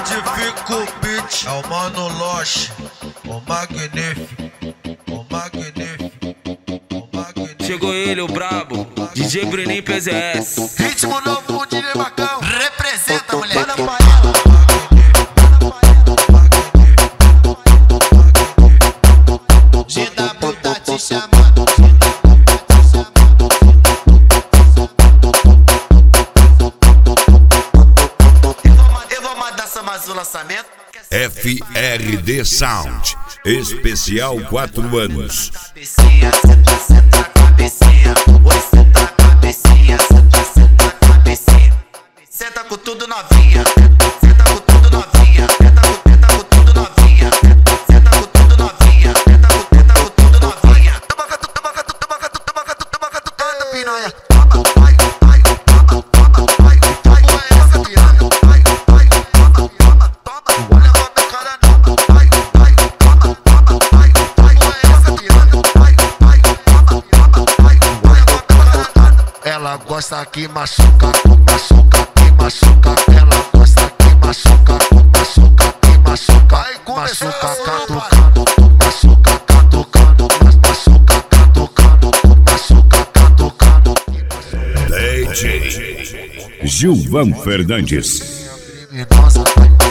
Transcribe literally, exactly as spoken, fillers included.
Onde fica o beat? É o Mano Loche, o magnífico, o magnífico, o magnífico. Chegou ele, o brabo, D J Bruninho P Z S. Ritmo novo, D J Macão. Representa, moleque. Manda pra ela. G W tá te chamando. Eu vou mandar só mais um lançamento. F R D Sound, especial quatro anos. Cabecinha, senta, senta a cabecinha. Oi, senta a cabecinha, senta, senta a cabecinha. Senta com tudo novinha. Senta com tudo novinha. Senta com, senta com tudo novinha. Senta com tudo novinha. Senta com, senta com tudo novinha. Toma catu, toma catu, toma catu, toma catu, toma catu, toma piranha. Toma, vai, vai, toma, toma, vai, vai. Ué, essa piranha. Vai, vai, toma, toma, toma. Olha a minha cara, toma, vai, vai, toma, toma, vai, vai. Ué, essa piranha. Vai, vai, toma, toma, vai. Olha a minha cara, toma. Ela gosta que machuca, machuca, que machuca. Ela gosta que machuca, machuca, que machuca. Machuca catucando, machuca catucando, machuca catucando, machuca catucando. D J Gilvan Fernandes. Criminosa, vai.